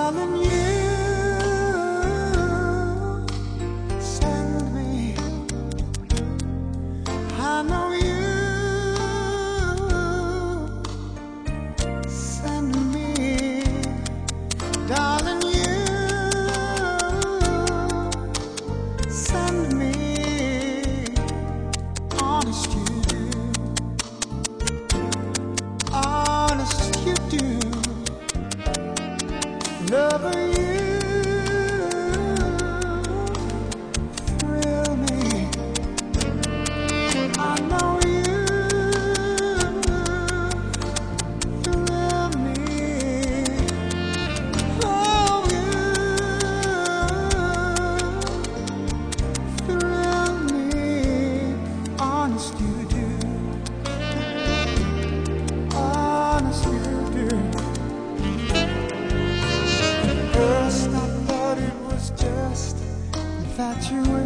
Darling, you send me. I know you send me. Darling, you send me. Honest you do. Honest you do. Lover, you thrill me. I know you thrill me. Oh, you thrill me. Honest you do. Honest you do. First I thought it was just infatuation.